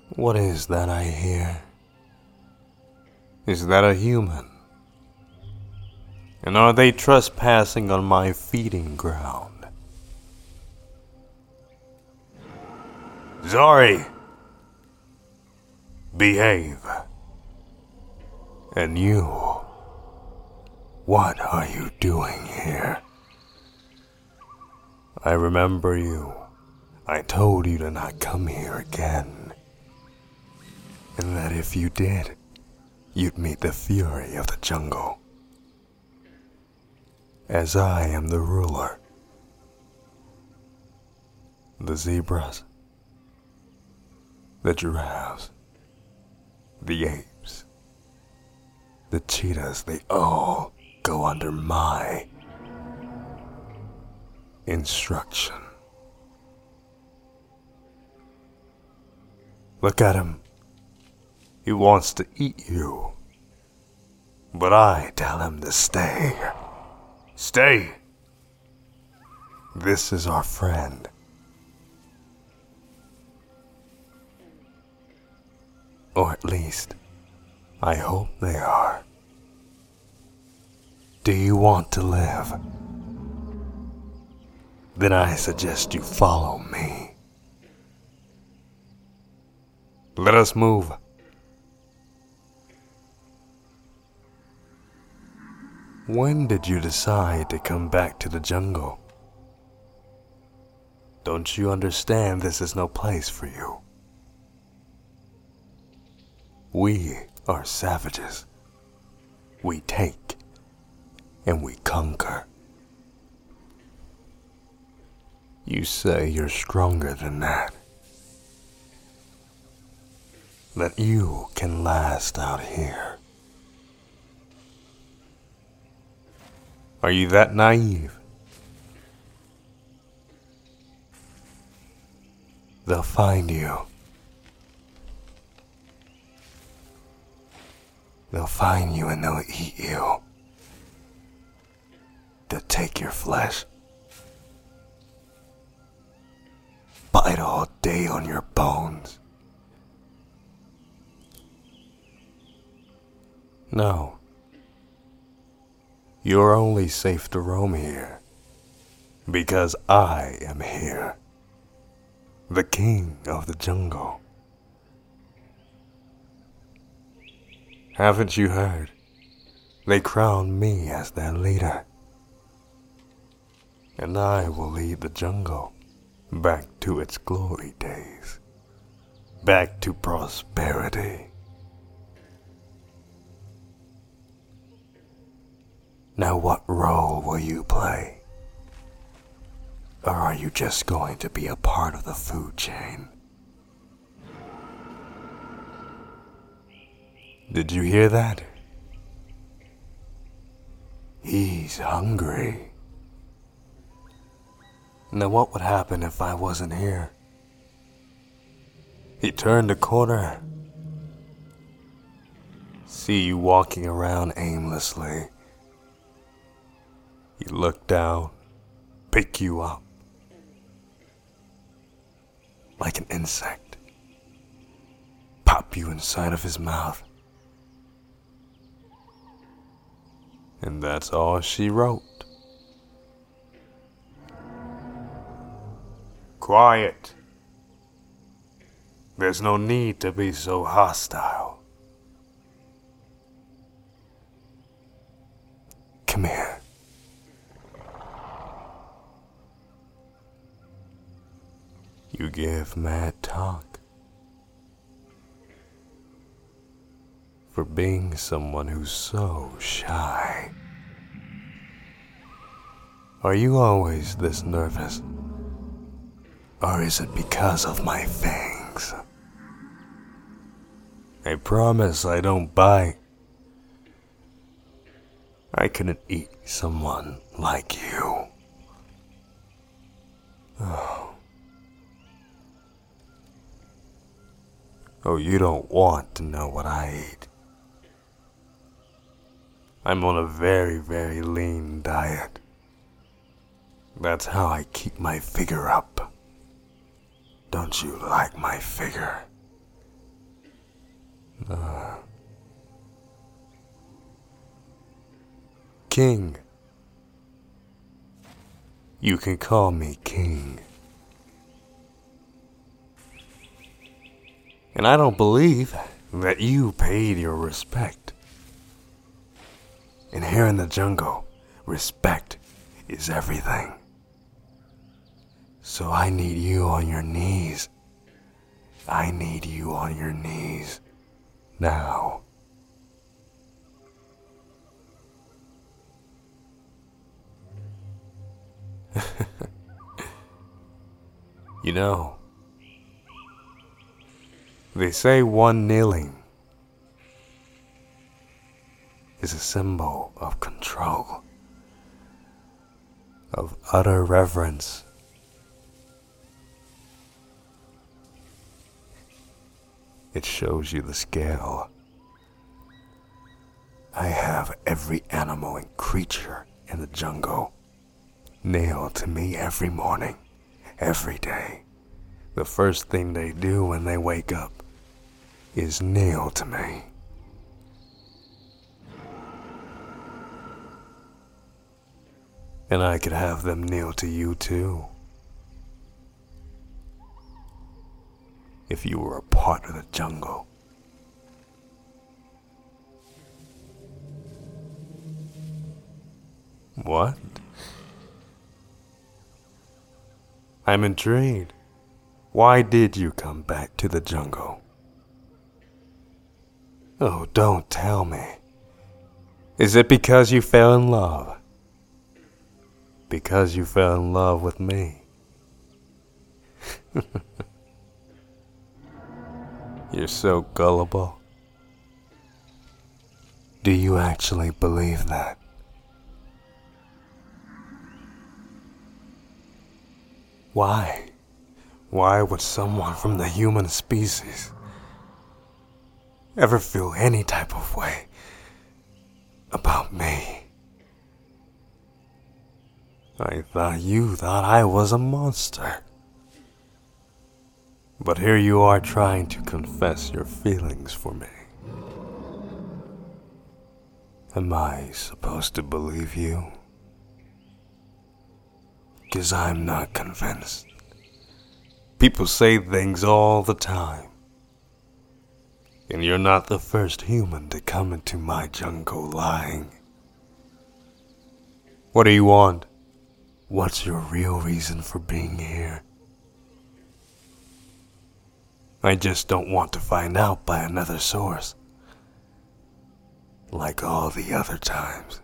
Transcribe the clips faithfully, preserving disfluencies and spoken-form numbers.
What is that I hear? Is that a human? And are they trespassing on my feeding ground? Zari! Behave. And you, what are you doing here? I remember you. I told you to not come here again. And that if you did, you'd meet the fury of the jungle. As I am the ruler. The zebras, the giraffes, the apes, the cheetahs, they all go under my instruction. Look at him. He wants to eat you. But I tell him to stay. Stay! This is our friend. Or at least, I hope they are. Do you want to live? Then I suggest you follow me. Let us move. When did you decide to come back to the jungle? Don't you understand this is no place for you? We are savages. We take and we conquer. You say you're stronger than that. That you can last out here. Are you that naive? They'll find you. They'll find you and they'll eat you. They'll take your flesh. Bite all day on your bones. No. You're only safe to roam here because I am here, the king of the jungle. Haven't you heard? They crowned me as their leader, and I will lead the jungle back to its glory days, back to prosperity. Now what role will you play? Or are you just going to be a part of the food chain? Did you hear that? He's hungry. Now what would happen if I wasn't here? He turned a corner. See you walking around aimlessly. He look down, pick you up, like an insect, pop you inside of his mouth. And that's all she wrote. Quiet. There's no need to be so hostile. Come here. You give mad talk for being someone who's so shy. Are you always this nervous? Or is it because of my fangs? I promise I don't bite. I couldn't eat someone like you. Oh. Oh, you don't want to know what I eat. I'm on a very, very lean diet. That's how I keep my figure up. Don't you like my figure? Uh, King. You can call me King. And I don't believe that you paid your respect. And here in the jungle, respect is everything. So I need you on your knees. I need you on your knees. Now. You know, they say one kneeling is a symbol of control, of utter reverence. It shows you the scale. I have every animal and creature in the jungle nailed to me every morning, every day. The first thing they do when they wake up is kneel to me. And I could have them kneel to you too. If you were a part of the jungle. What? I'm intrigued. Why did you come back to the jungle? Oh, don't tell me. Is it because you fell in love? Because you fell in love with me? You're so gullible. Do you actually believe that? Why? Why would someone from the human species ever feel any type of way about me? I thought you thought I was a monster. But here you are trying to confess your feelings for me. Am I supposed to believe you? 'Cause I'm not convinced. People say things all the time. And you're not the first human to come into my jungle lying. What do you want? What's your real reason for being here? I just don't want to find out by another source. Like all the other times.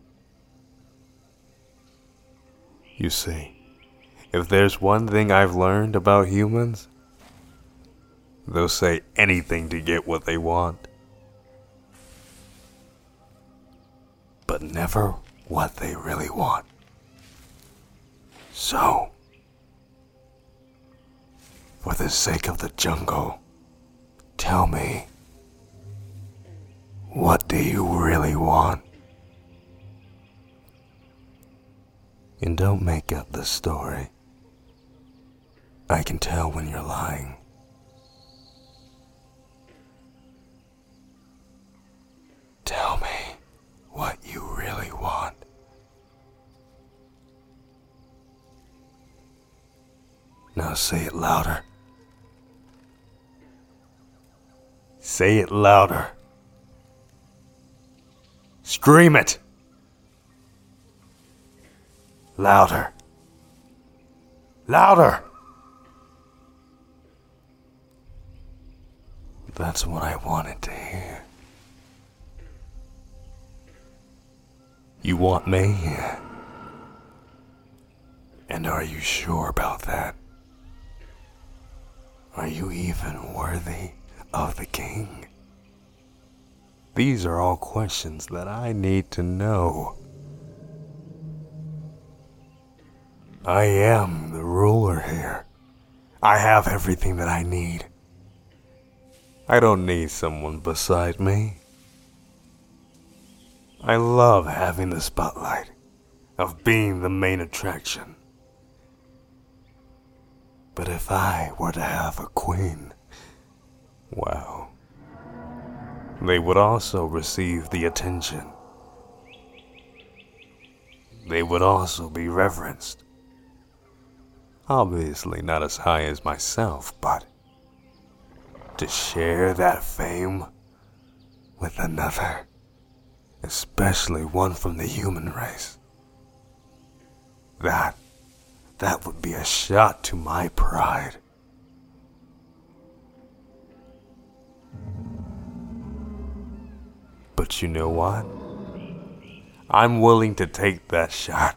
You see, if there's one thing I've learned about humans, they'll say anything to get what they want. But never what they really want. So, for the sake of the jungle, tell me, what do you really want? And don't make up the story. I can tell when you're lying. Tell me what you really want. Now say it louder. Say it louder. Scream it. Louder. Louder. That's what I wanted to hear. You want me? And are you sure about that? Are you even worthy of the king? These are all questions that I need to know. I am the ruler here. I have everything that I need. I don't need someone beside me. I love having the spotlight, of being the main attraction. But if I were to have a queen, wow, they would also receive the attention. They would also be reverenced. Obviously not as high as myself, but to share that fame with another, especially one from the human race, that, that would be a shot to my pride. But you know what? I'm willing to take that shot.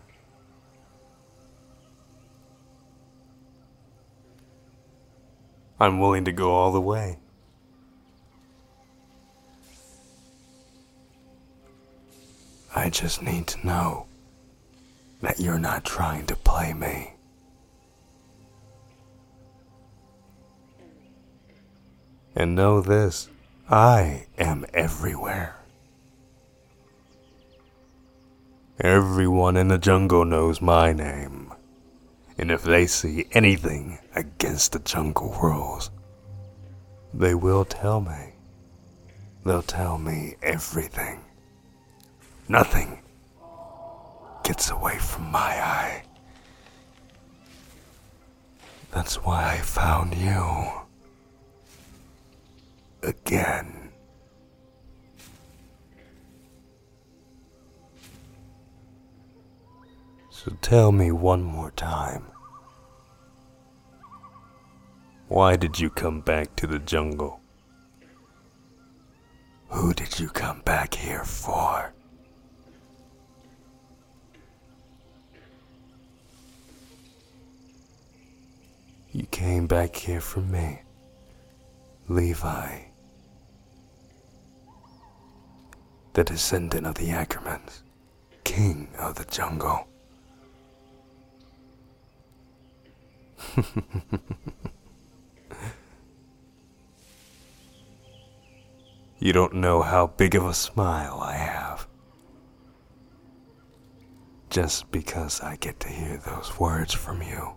I'm willing to go all the way. I just need to know that you're not trying to play me. And know this, I am everywhere. Everyone in the jungle knows my name, and if they see anything against the jungle rules, they will tell me. They'll tell me everything. Nothing gets away from my eye. That's why I found you. Again. So tell me one more time. Why did you come back to the jungle? Who did you come back here for? You came back here for me, Levi, the descendant of the Ackermans, king of the jungle. You don't know how big of a smile I have. Just because I get to hear those words from you.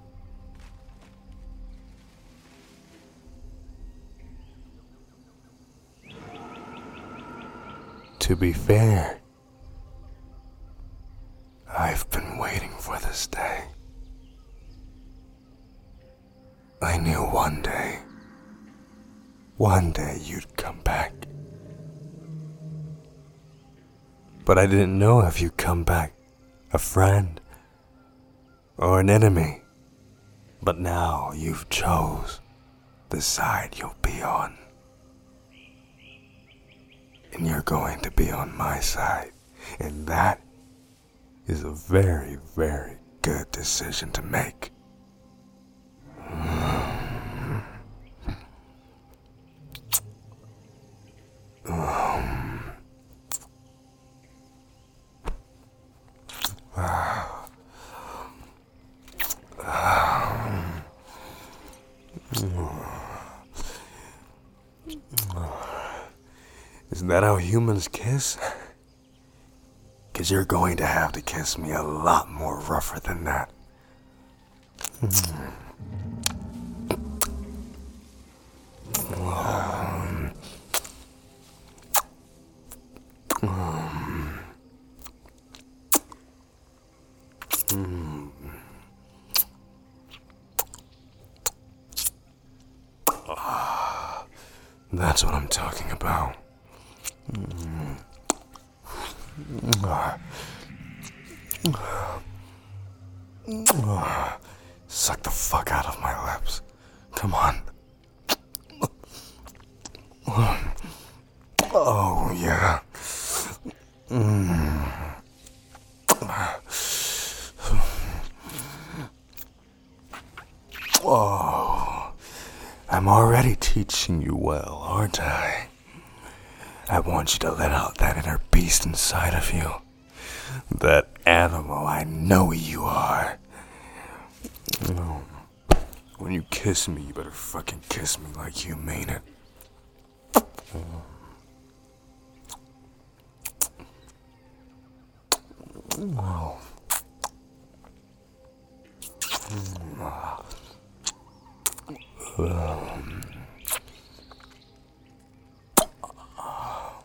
To be fair, I've been waiting for this day. I knew one day, one day you'd come back. But I didn't know if you'd come back a friend or an enemy. But now you've chose the side you'll be on. And you're going to be on my side. And that is a very, very good decision to make. Is that how humans kiss? 'Cause you're going to have to kiss me a lot more rougher than that. That's what I'm talking about. Suck the fuck out of my lips. Come on. Oh, yeah. Mm. Oh, I'm already teaching you well, aren't I? I want you to let out that inner beast inside of you. That animal I know you are. When you kiss me, you better fucking kiss me like you mean it. Oh. Um.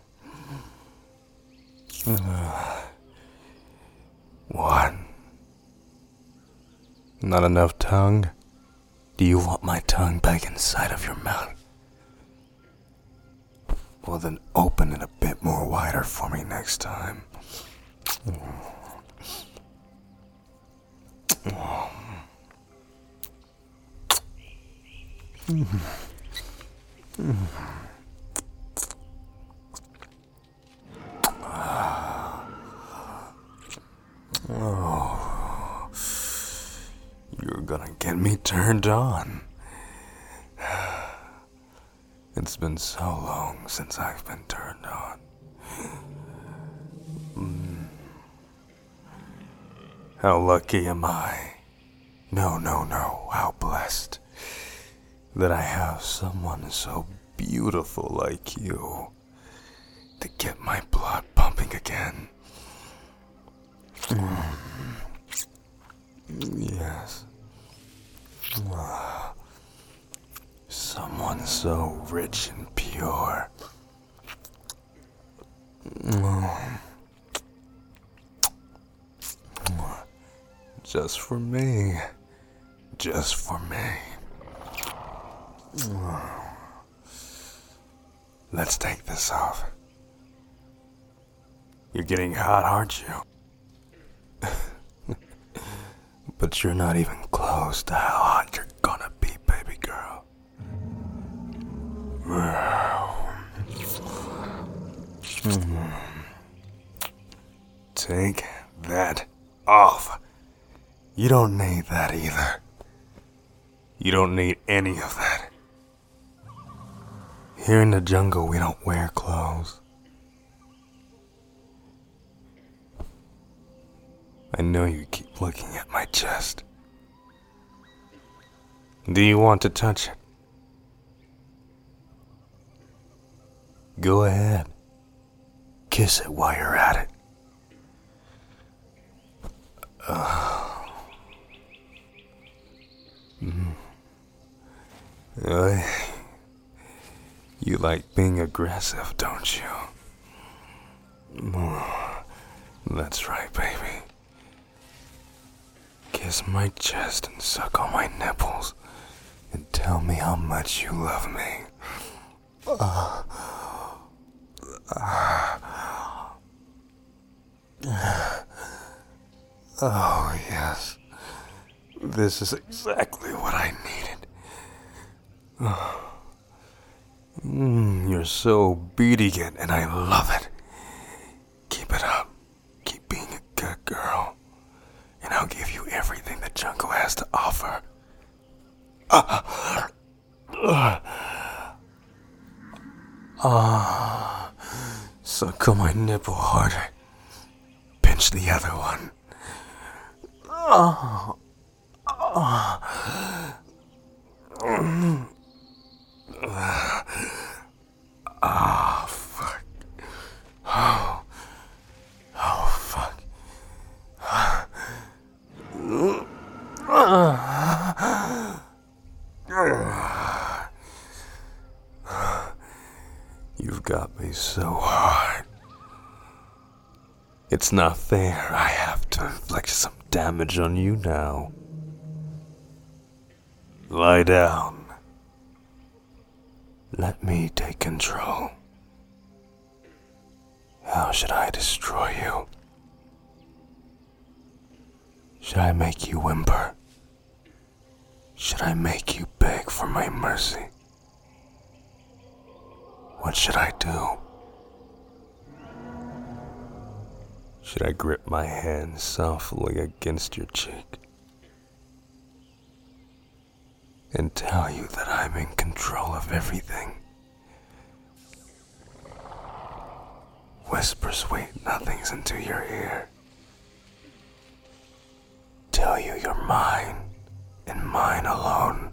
What? Not enough tongue? Do you want my tongue back inside of your mouth? Well, then open it a bit more wider for me next time. Oh, you're gonna get me turned on. It's been so long since I've been turned on. Mm. How lucky am I? No, no, no, how blessed that I have someone so beautiful like you to get my blood pumping again. Mm. Yes. Ah. Someone so rich and pure. Mm. Just for me. Just for me. Let's take this off. You're getting hot, aren't you? But you're not even close to how hot you're gonna be, baby girl. Take that off. You don't need that either. You don't need any of that. Here in the jungle, we don't wear clothes. I know you keep looking at my chest. Do you want to touch it? Go ahead. Kiss it while you're at it. Uh, mm. uh, you like being aggressive, don't you? Mm. That's right, baby. Kiss my chest and suck on my nipples and tell me how much you love me. Uh, uh, oh, yes. This is exactly what I needed. Oh. Mm, you're so obedient, and I love it. Keep it up. Keep being a good girl. And I'll give you everything the jungle has to offer. Ah. Uh, uh, suck on my nipple harder. Pinch the other one. Oh. Oh. Mm. Ah, oh, fuck. Oh. Oh, fuck. You've got me so hard. It's not fair. I have to inflict some damage on you now. Lie down. Let me take control. How should I destroy you? Should I make you whimper? Should I make you beg for my mercy? What should I do? Should I grip my hand softly against your cheek and tell you that I'm in control of everything? Whisper sweet nothings into your ear. Tell you you're mine and mine alone.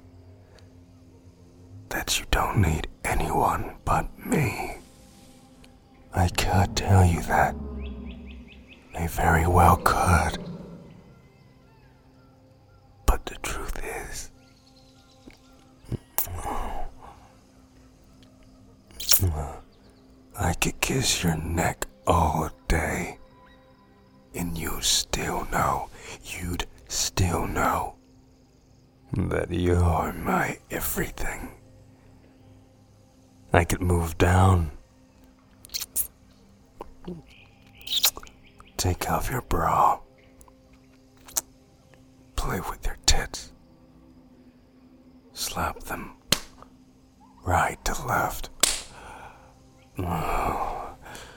That you don't need anyone but me. I could tell you that. I very well could. But the truth is, I could kiss your neck all day. And you still know, you'd still know that you're my everything. I could move down, take off your bra, play with your tits, slap them right to left. Oh.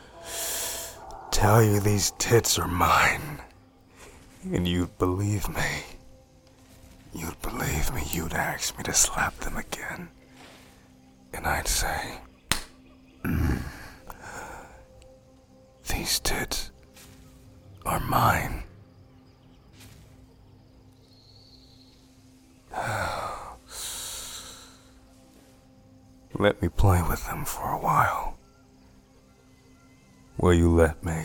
Tell you these tits are mine, and you'd believe me. You'd believe me, you'd ask me to slap them again. And I'd say, mm, these tits are mine. Let me play with them for a while. Will you let me?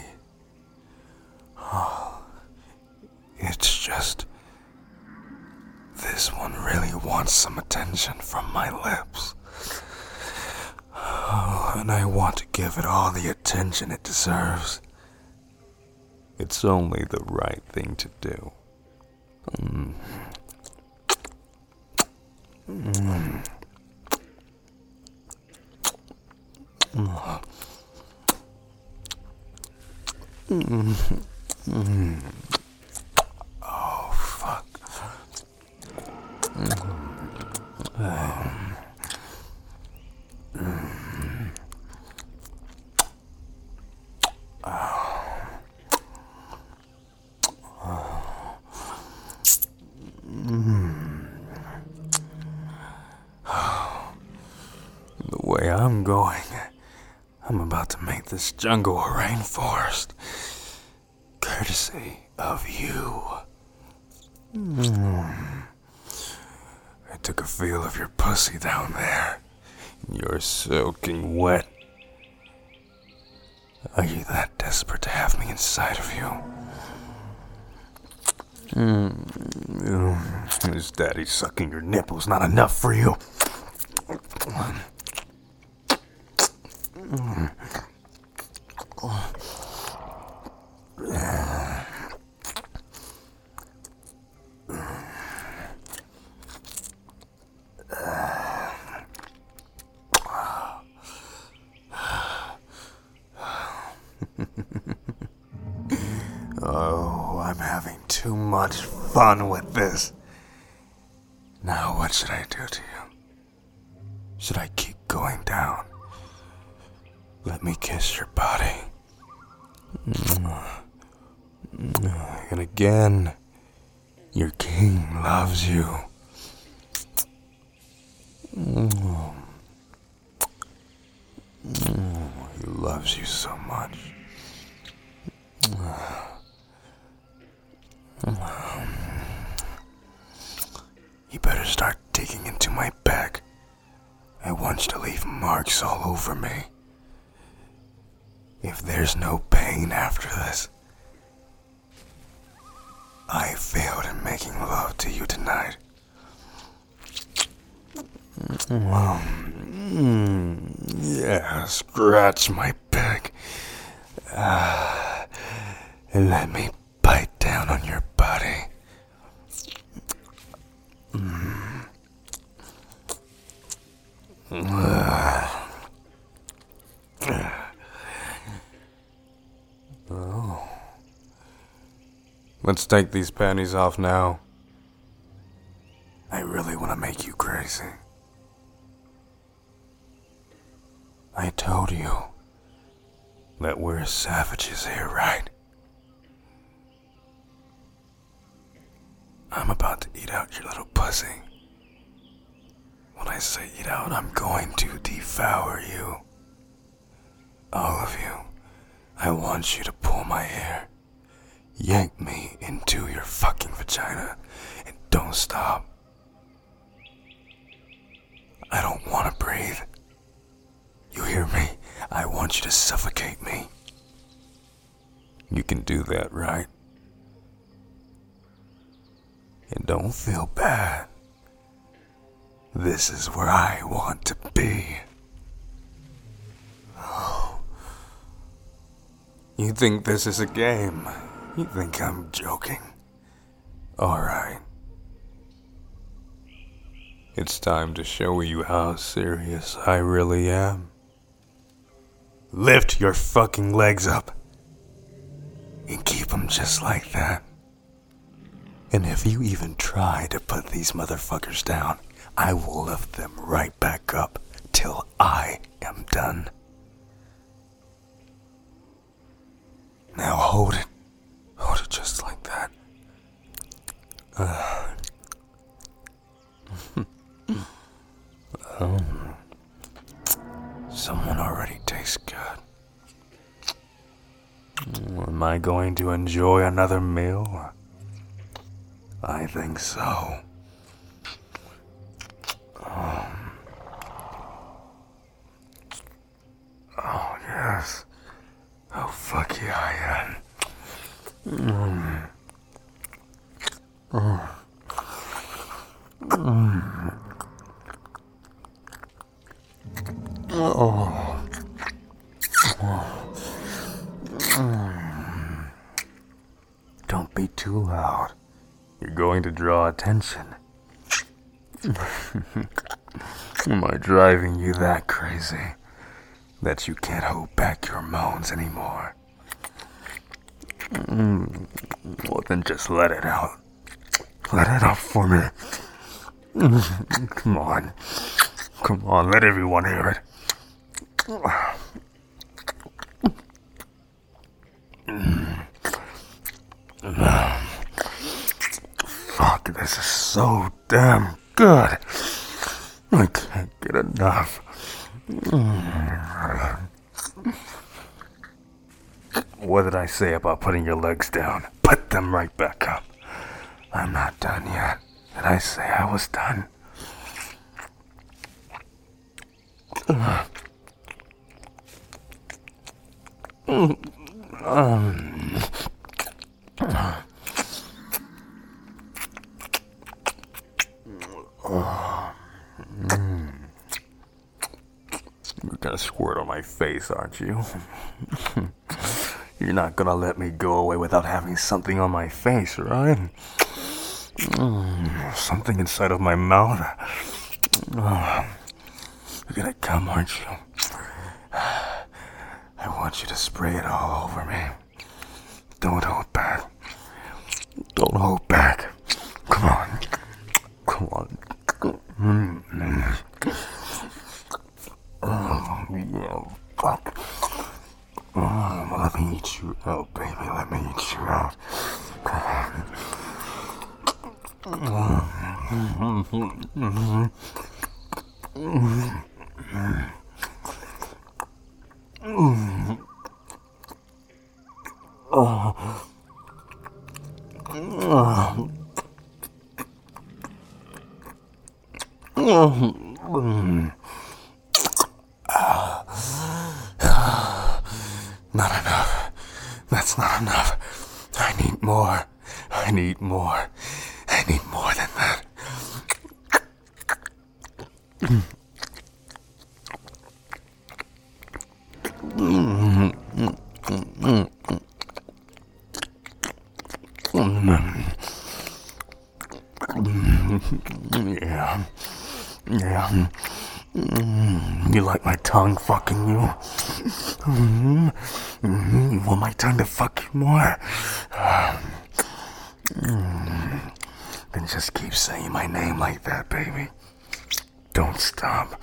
Oh, it's just, this one really wants some attention from my lips. Oh, and I want to give it all the attention it deserves. It's only the right thing to do. Mm. Mm. Mm. Mm. Mm. Oh, fuck. Mm. Um. Mm. Oh. Oh. Mm. Oh. The way I'm going, I'm about to make this jungle a rainforest, courtesy of you. Mm. I took a feel of your pussy down there. You're soaking wet. Are you that desperate to have me inside of you? Mm. Is daddy sucking your nipples not enough for you? Mm. Oh, I'm having too much fun with this. Now what should I do to you? Should I keep going down? Let me kiss your body. And again, your king loves you. He loves you so much. You better start digging into my back. I want you to leave marks all over me. If there's no pain after this, I failed in making love to you tonight. Mm, yeah, scratch my back. Uh, and let me bite down on your body. Mm. Uh. Oh. Let's take these panties off now. I really want to make you crazy. I told you that we're savages here, right? I'm about to eat out your little pussy. When I say eat out, I'm going to devour you. All of you. I want you to pull my hair, yank me into your fucking vagina, and don't stop. I don't want to breathe. You hear me? I want you to suffocate me. You can do that, right? And don't feel bad. This is where I want to be. Oh. You think this is a game? You think I'm joking? Alright. It's time to show you how serious I really am. Lift your fucking legs up. And keep them just like that. And if you even try to put these motherfuckers down, I will lift them right back up till I am done. Now hold it. Hold it just like that. Uh. um, someone already tastes good. Am I going to enjoy another meal? I think so. Um, oh, yes. Oh, fuck yeah, I am. Mm. Mm. Mm. Oh. Mm. Don't be too loud. You're going to draw attention. Am I driving you that crazy that you can't hold back your moans anymore? Mm. Well, then just let it out. Let it out for me. Come on. Come on, let everyone hear it. Fuck, this is so damn good. I can't get enough. What did I say about putting your legs down? Put them right back up. I'm not done yet. Did I say I was done? Um, oh, mm. You're gonna squirt on my face, aren't you? You're not gonna let me go away without having something on my face, right? Mm, something inside of my mouth. Oh, you're gonna come, aren't you? I want you to spray it all over me. Don't hold back. Don't hold back. Come on. Come on. Mm-hmm. Oh, yeah. Fuck. Oh, let me eat you out, baby. Let me eat you out. Come on. Mm-hmm. Mm-hmm. Mm-hmm. Mm. Oh. Oh. Mm. Not enough. That's not enough. I need more. I need more. I need more than that. Yeah. Yeah. You like my tongue fucking you? Mm-hmm. Mm-hmm. You want my tongue to fuck you more? Mm. Then just keep saying my name like that, baby. Don't stop.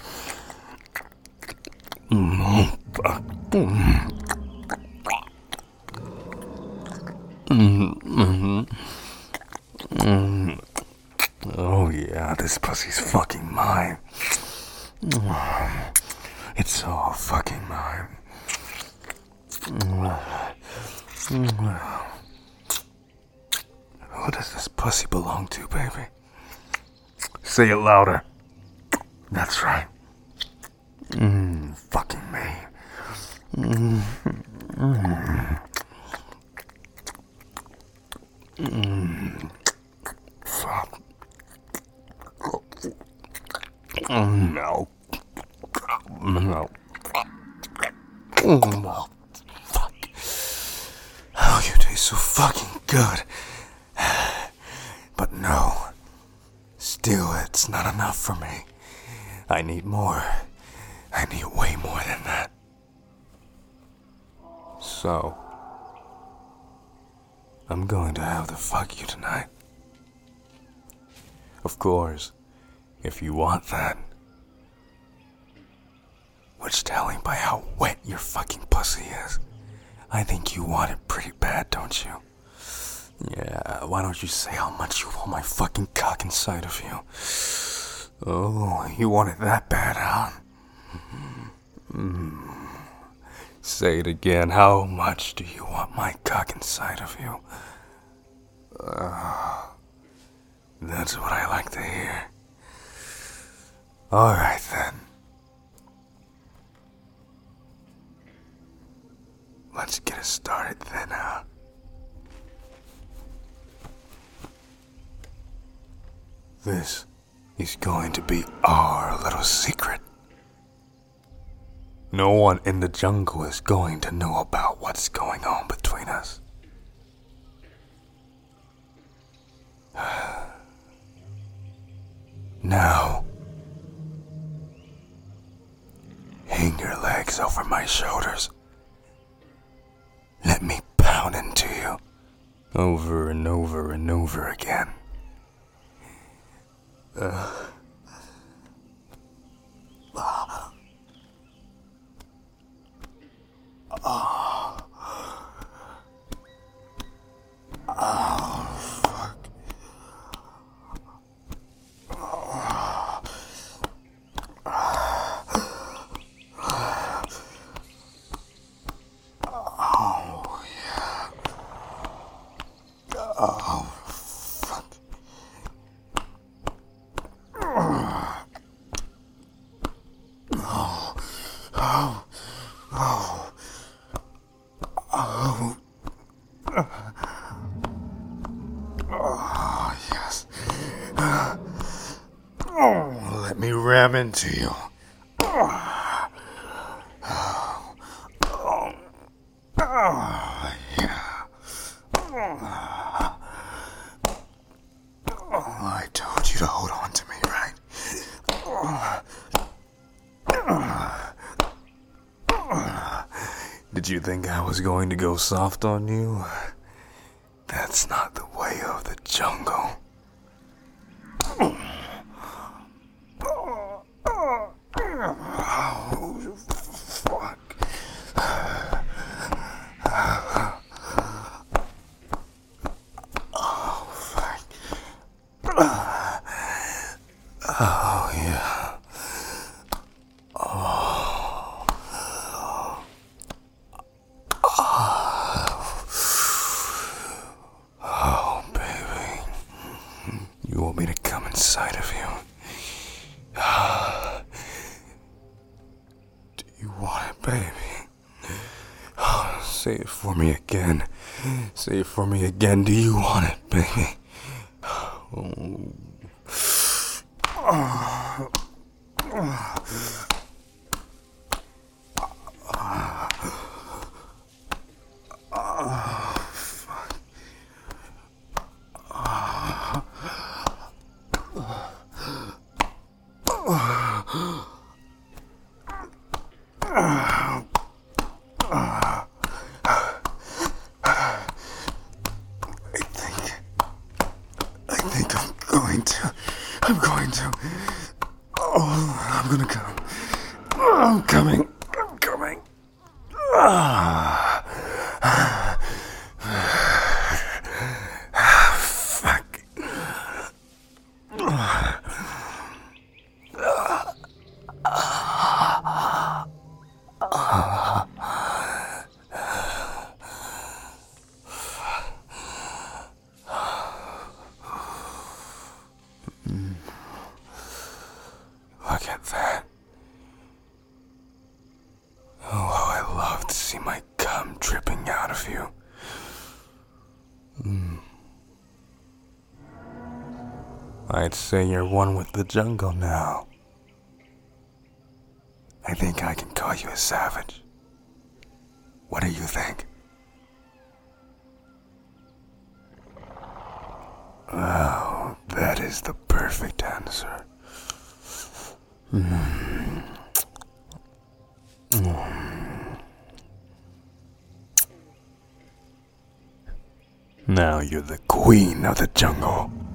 Mm. Fuck. Mm. Mm-hmm. Mm. Oh yeah, this pussy's fucking mine. It's all fucking mine. Who does this pussy belong to, baby? Say it louder. That's right. Mm, fucking me. Mm, mm, mm. Fuck. Mm, no. No. Mm, no. Fuck. so fucking good. But no, still it's not enough for me. I need more. I need way more than that. So, I'm going to have to fuck you tonight. Of course, if you want that. Which, telling by how wet your fucking pussy is, I think you want it pretty bad, don't you? Yeah, why don't you say how much you want my fucking cock inside of you? Oh, you want it that bad, huh? Mm. Say it again. How much do you want my cock inside of you? Uh, that's what I like to hear. Alright then. Let's get it started then, huh? This is going to be our little secret. No one in the jungle is going to know about what's going on between us. Now, hang your legs over my shoulders. Let me pound into you, over and over and over again. Uh. Ah. Ah. Oh, fuck. Oh. Oh, yeah. Oh, fuck. Oh. Oh. Oh. Oh. Oh. Oh, yes. Oh, let me ram into you. Oh. Oh. Oh. Oh, yeah. Oh. Oh, I told you to hold on to me, right? Oh. Oh. Oh. Did you think I was going to go soft on you? That's not the way of the jungle. Oh, fuck. Oh, fuck. Oh, yeah. Oh. Oh, baby. You want me to come inside of you? Do you want it, baby? Oh, say it for me again. Say it for me again. Do you want it, baby? Oh. Oh. Oh. Going to. I'm going to. Oh, I'm gonna come. Oh, I'm coming. I'm coming. Ah. Fuck. Look at that. Oh, how I love to see my cum dripping out of you. Mm. I'd say you're one with the jungle now. I think I can call you a savage. What do you think? Oh, that is the perfect answer. Mm. Mm. Now you're the queen of the jungle.